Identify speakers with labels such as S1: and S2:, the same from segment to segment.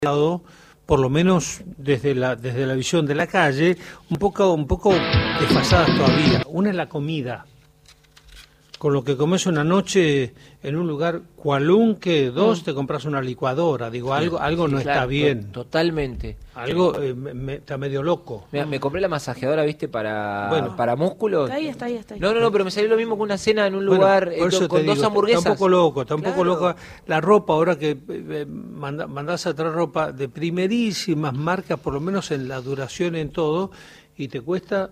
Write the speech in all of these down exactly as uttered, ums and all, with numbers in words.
S1: por lo menos desde la desde la visión de la calle, un poco un poco desfasadas todavía. Una es la comida, con lo que comes una noche en un lugar cualunque, dos, mm. te compras una licuadora, digo, algo algo
S2: sí,
S1: no
S2: claro,
S1: está bien.
S2: To totalmente.
S1: Algo eh, me, me, está medio loco.
S2: Me, me compré la masajeadora, ¿viste? Para,
S1: bueno,
S2: para músculos.
S3: Está ahí, está ahí, está ahí.
S2: No, no, no, pero me salió lo mismo que una cena en un lugar
S1: bueno,
S2: eh, con
S1: digo,
S2: dos hamburguesas.
S1: Está un poco loco, está un
S2: claro.
S1: poco loco. La ropa, ahora que eh, manda, mandás a traer ropa de primerísimas marcas, por lo menos en la duración, en todo, y te cuesta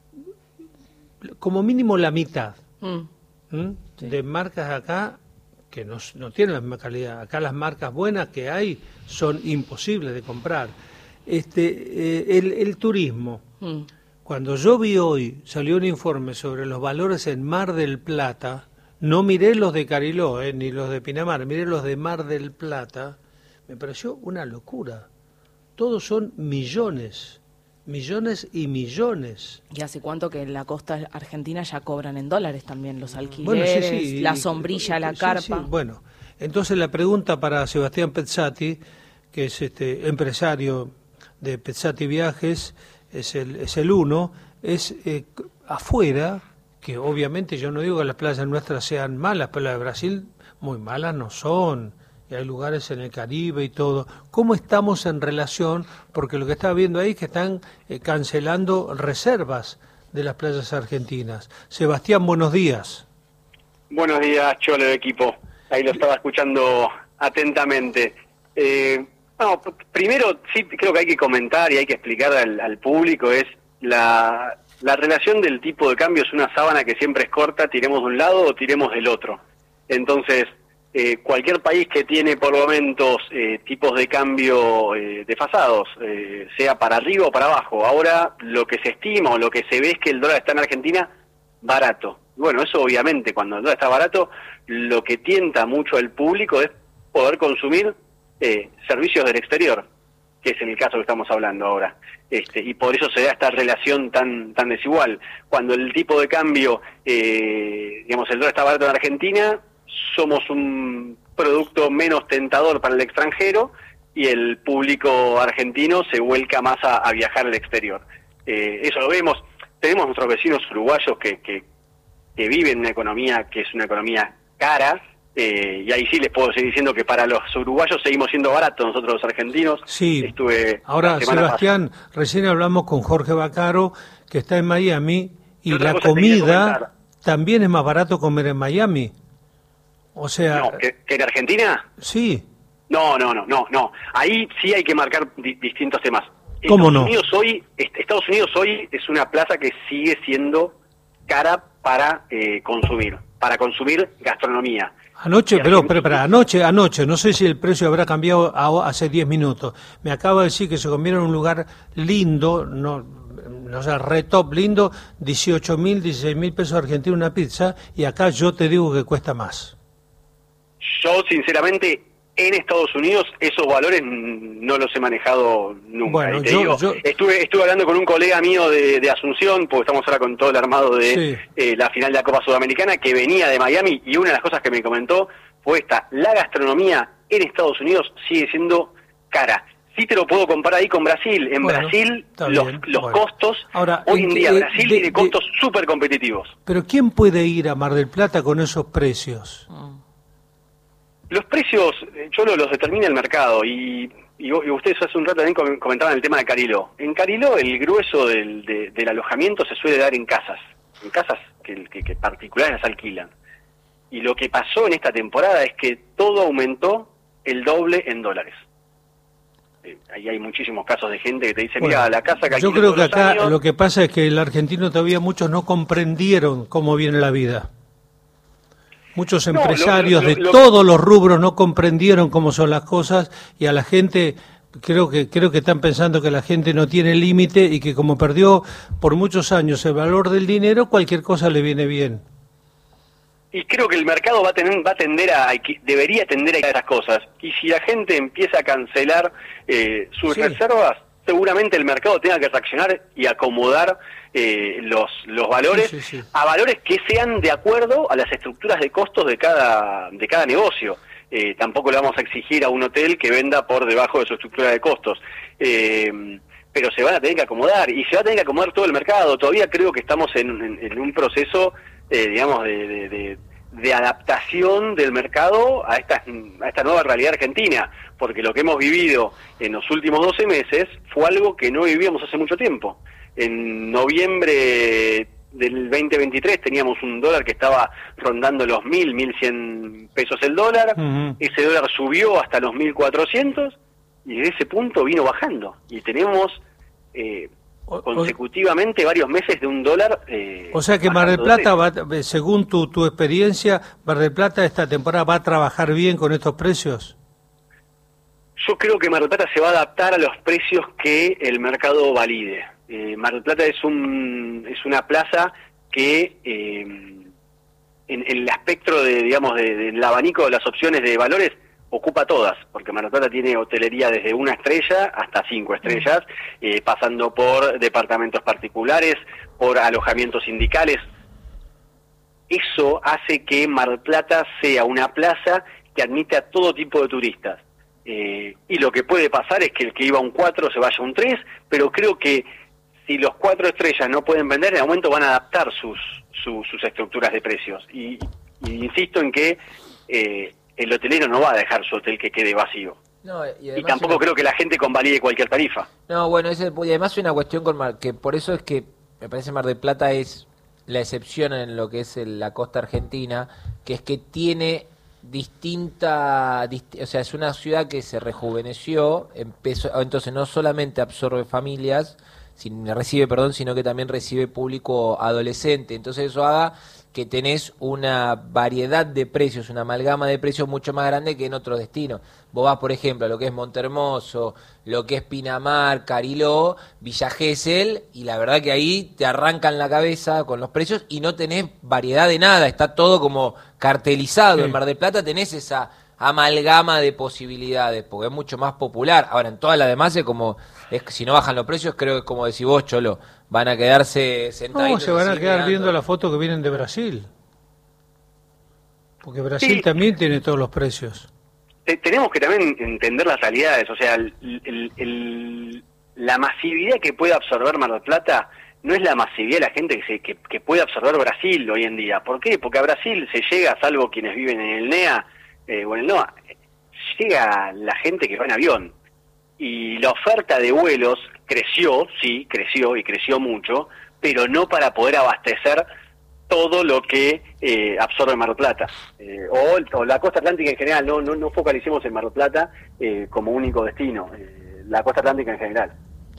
S1: como mínimo la mitad. Mm. ¿Mm? Sí. De marcas acá que no, no tienen la misma calidad. Acá las marcas buenas que hay son imposibles de comprar. Este, eh, el, el turismo. Mm. Cuando yo vi hoy, salió un informe sobre los valores en Mar del Plata, no miré los de Cariló, eh, ni los de Pinamar, miré los de Mar del Plata, me pareció una locura. Todos son millones. Millones y millones.
S3: ¿Y hace cuánto que en la costa argentina ya cobran en dólares también los alquileres,
S1: bueno, sí, sí,
S3: la sombrilla, y, la
S1: sí,
S3: carpa?
S1: Sí, bueno, entonces la pregunta para Sebastián Pezzati, que es este empresario de Pezzati Viajes, es el es el uno, es eh, afuera, que obviamente yo no digo que las playas nuestras sean malas, pero las de Brasil muy malas no son. Y hay lugares en el Caribe y todo. ¿Cómo estamos en relación? Porque lo que estaba viendo ahí es que están eh, cancelando reservas de las playas argentinas. Sebastián, buenos días.
S4: Buenos días, Cholo de equipo. Ahí lo estaba escuchando atentamente. Eh, no, primero, sí, creo que hay que comentar y hay que explicar al, al público, es la, la relación del tipo de cambio es una sábana que siempre es corta, tiremos de un lado o tiremos del otro. Entonces, Eh, cualquier país que tiene por momentos eh, tipos de cambio eh, desfasados, eh, sea para arriba o para abajo. Ahora lo que se estima o lo que se ve es que el dólar está en Argentina barato. Bueno, eso obviamente cuando el dólar está barato, lo que tienta mucho al público es poder consumir eh, servicios del exterior, que es en el caso que estamos hablando ahora. Este, y por eso se da esta relación tan tan desigual. Cuando el tipo de cambio, eh, digamos, el dólar está barato en Argentina, somos un producto menos tentador para el extranjero y el público argentino se vuelca más a, a viajar al exterior. Eh, eso lo vemos. Tenemos nuestros vecinos uruguayos que, que, que viven una economía que es una economía cara, eh, y ahí sí les puedo seguir diciendo que para los uruguayos seguimos siendo baratos nosotros los argentinos.
S1: Sí,
S4: Estuve
S1: ahora Sebastián, pasada. Recién hablamos con Jorge Bacaro, que está en Miami, y, y la comida también es más barato comer en Miami. O sea,
S4: no, ¿que, que en Argentina?
S1: Sí.
S4: No, no, no, no, no. Ahí sí hay que marcar di distintos temas.
S1: ¿Cómo
S4: Estados
S1: no?
S4: Unidos hoy, Estados Unidos hoy es una plaza que sigue siendo cara para eh, consumir, para consumir gastronomía.
S1: Anoche, pero, pero, pero anoche, anoche, no sé si el precio habrá cambiado a, hace diez minutos. Me acaba de decir que se comieron en un lugar lindo, no, no sé, re top lindo, dieciocho mil, dieciséis mil pesos argentinos una pizza, y acá yo te digo que cuesta más.
S4: Yo, sinceramente, en Estados Unidos esos valores no los he manejado nunca.
S1: Bueno,
S4: y te
S1: yo,
S4: digo,
S1: yo...
S4: Estuve, estuve hablando con un colega mío de, de Asunción, porque estamos ahora con todo el armado de
S1: sí.
S4: eh, la final de la Copa Sudamericana, que venía de Miami, y una de las cosas que me comentó fue esta: la gastronomía en Estados Unidos sigue siendo cara. Sí te lo puedo comparar ahí con Brasil. En bueno, Brasil los, los bueno. costos,
S1: Ahora,
S4: hoy en día
S1: eh,
S4: Brasil
S1: de,
S4: tiene costos súper competitivos.
S1: Pero ¿quién puede ir a Mar del Plata con esos precios?
S3: Mm.
S4: Los precios, yo lo, los determina el mercado, y, y, y ustedes hace un rato también comentaban el tema de Cariló. En Cariló el grueso del, de, del alojamiento se suele dar en casas, en casas que, que, que particulares las alquilan. Y lo que pasó en esta temporada es que todo aumentó el doble en dólares. Eh, ahí hay muchísimos casos de gente que te dice,
S1: bueno,
S4: mira, la casa que
S1: yo creo que acá
S4: años...
S1: lo que pasa es que el argentino todavía muchos no comprendieron cómo viene la vida. Muchos empresarios no, lo, lo, lo, de todos los rubros no comprendieron cómo son las cosas, y a la gente, creo que creo que están pensando que la gente no tiene límite y que como perdió por muchos años el valor del dinero, cualquier cosa le viene bien.
S4: Y creo que el mercado va a tener, va a tender a, debería tender a esas cosas. Y si la gente empieza a cancelar eh, sus sí. reservas, seguramente el mercado tenga que reaccionar y acomodar eh, los los valores sí, sí, sí. a valores que sean de acuerdo a las estructuras de costos de cada de cada negocio. Eh, tampoco le vamos a exigir a un hotel que venda por debajo de su estructura de costos. Eh, pero se van a tener que acomodar, y se va a tener que acomodar todo el mercado. Todavía creo que estamos en, en, en un proceso, eh, digamos, de, de, de, de adaptación del mercado a esta, a esta nueva realidad argentina, porque lo que hemos vivido en los últimos doce meses fue algo que no vivíamos hace mucho tiempo. En noviembre del veinte veintitrés teníamos un dólar que estaba rondando los mil, mil cien pesos el dólar. Uh-huh. Ese dólar subió hasta los mil cuatrocientos y de ese punto vino bajando. Y tenemos eh, o, consecutivamente o, varios meses de un dólar. Eh,
S1: o sea que Mar del Plata, va, según tu, tu experiencia, Mar del Plata esta temporada va a trabajar bien con estos precios.
S4: Yo creo que Mar del Plata se va a adaptar a los precios que el mercado valide. Eh, Mar del Plata es un es una plaza que eh, en, en el espectro de, digamos, de, del abanico de las opciones de valores ocupa todas, porque Mar del Plata tiene hotelería desde una estrella hasta cinco estrellas, eh, pasando por departamentos particulares, por alojamientos sindicales. Eso hace que Mar del Plata sea una plaza que admite a todo tipo de turistas. Eh, y lo que puede pasar es que el que iba a un cuatro se vaya a un tres, pero creo que si los cuatro estrellas no pueden vender, en el momento van a adaptar sus su, sus estructuras de precios. Y, y insisto en que eh, el hotelero no va a dejar su hotel que quede vacío. No, y, y tampoco una... creo que la gente convalide cualquier tarifa.
S2: No, bueno, ese, y además hay una cuestión con Mar, que por eso es que me parece Mar del Plata es la excepción en lo que es el, la costa argentina, que es que tiene distinta, dist, o sea, es una ciudad que se rejuveneció, empezó, entonces no solamente absorbe familias, sin, recibe, perdón, sino que también recibe público adolescente. Entonces eso haga que tenés una variedad de precios, una amalgama de precios mucho más grande que en otros destinos. Vos vas, por ejemplo, a lo que es Montehermoso, lo que es Pinamar, Cariló, Villa Gesell, y la verdad que ahí te arrancan la cabeza con los precios y no tenés variedad de nada, está todo como cartelizado. Sí. En Mar del Plata tenés esa amalgama de posibilidades, porque es mucho más popular. Ahora, en todas las demás es como, es, si no bajan los precios, creo que es como decís vos, Cholo, van a quedarse sentaditos.
S1: No, se van a quedar mirando. Viendo la foto que vienen de Brasil. Porque Brasil sí. También tiene todos los precios.
S4: Tenemos que también entender las realidades, o sea, el, el, el, la masividad que puede absorber Mar del Plata no es la masividad de la gente que, se, que, que puede absorber Brasil hoy en día. ¿Por qué? Porque a Brasil se llega, salvo quienes viven en el N E A, eh, o en el NOA, llega la gente que va en avión. Y la oferta de vuelos creció, sí, creció y creció mucho, pero no para poder abastecer todo lo que eh, absorbe Mar del Plata. Eh, o, o la costa atlántica en general, no no, no focalicemos en Mar del Plata eh, como único destino, eh, la costa atlántica en general.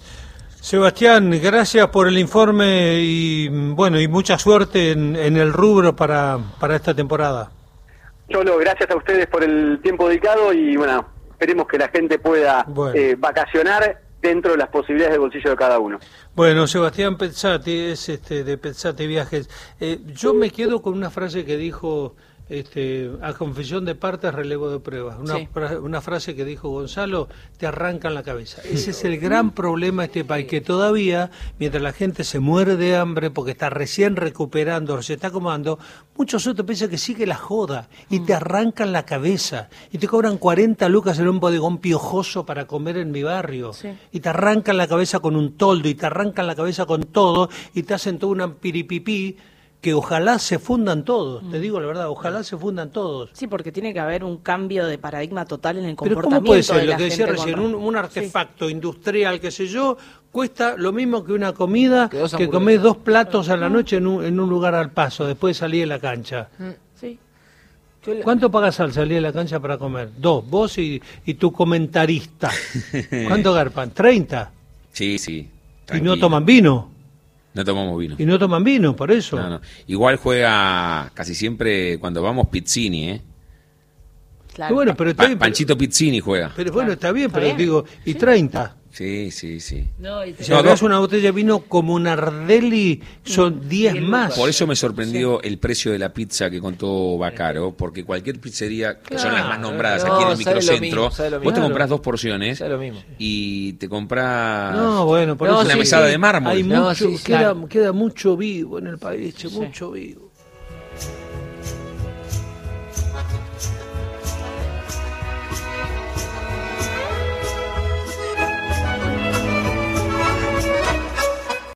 S1: Sebastián, gracias por el informe y bueno y mucha suerte en, en el rubro para, para esta temporada.
S4: Cholo, gracias a ustedes por el tiempo dedicado y bueno, esperemos que la gente pueda bueno. eh, vacacionar dentro de las posibilidades del bolsillo de cada uno.
S1: Bueno, Sebastián Pezzati es este de Pezzati Viajes. Eh, yo me quedo con una frase que dijo, este, a confesión de partes, relevo de pruebas. Una, sí. una frase que dijo Gonzalo, te arrancan la cabeza. Ese es el gran problema de este país, que todavía, mientras la gente se muere de hambre porque está recién recuperando, se está acomodando, muchos otros piensan que sigue la joda y te arrancan la cabeza y te cobran cuarenta lucas en un bodegón piojoso para comer en mi barrio. Sí. Y te arrancan la cabeza con un toldo y te arrancan la cabeza con todo y te hacen toda una piripipí que ojalá se fundan todos, mm. te digo la verdad, ojalá se fundan todos.
S3: Sí, porque tiene que haber un cambio de paradigma total en el comportamiento.
S1: Pero ¿cómo puede ser?
S3: De
S1: lo
S3: la
S1: que decía
S3: gente
S1: recién, un, un artefacto sí. industrial, qué sé yo, cuesta lo mismo que una comida que, que comés dos platos a la noche en un, en un lugar al paso, después de salir de la cancha. Mm. Sí. ¿Cuánto pagas al salir de la cancha para comer? Dos, vos y, y tu comentarista. ¿Cuánto garpan? ¿treinta?
S5: Sí, sí.
S1: Tranquilo. ¿Y no toman vino?
S5: No tomamos vino.
S1: ¿Y no toman vino, por eso?
S5: No, no. Igual juega casi siempre cuando vamos Pizzini, ¿eh?
S3: Claro.
S1: Bueno, pero
S5: pa Panchito Pizzini juega.
S1: Pero bueno, está bien,
S3: ¿Está
S1: pero
S3: bien?
S1: digo, ¿y
S3: ¿Sí?
S1: treinta?
S5: Sí, sí, sí.
S3: No, y te...
S1: Si agarrás una botella de vino como un Nardelli, son diez más.
S5: Por eso me sorprendió sí. el precio de la pizza que contó Baccaro, porque cualquier pizzería, que claro, son las más nombradas no, aquí en el microcentro, mismo, vos te comprás dos porciones
S2: lo mismo.
S5: y te comprás
S1: no, bueno, por
S5: no,
S1: eso
S5: una
S1: sí,
S5: mesada
S1: sí.
S5: de mármol.
S1: Hay
S2: no,
S1: mucho,
S2: sí,
S1: queda,
S2: claro.
S1: queda mucho vivo en el país, sí. mucho vivo.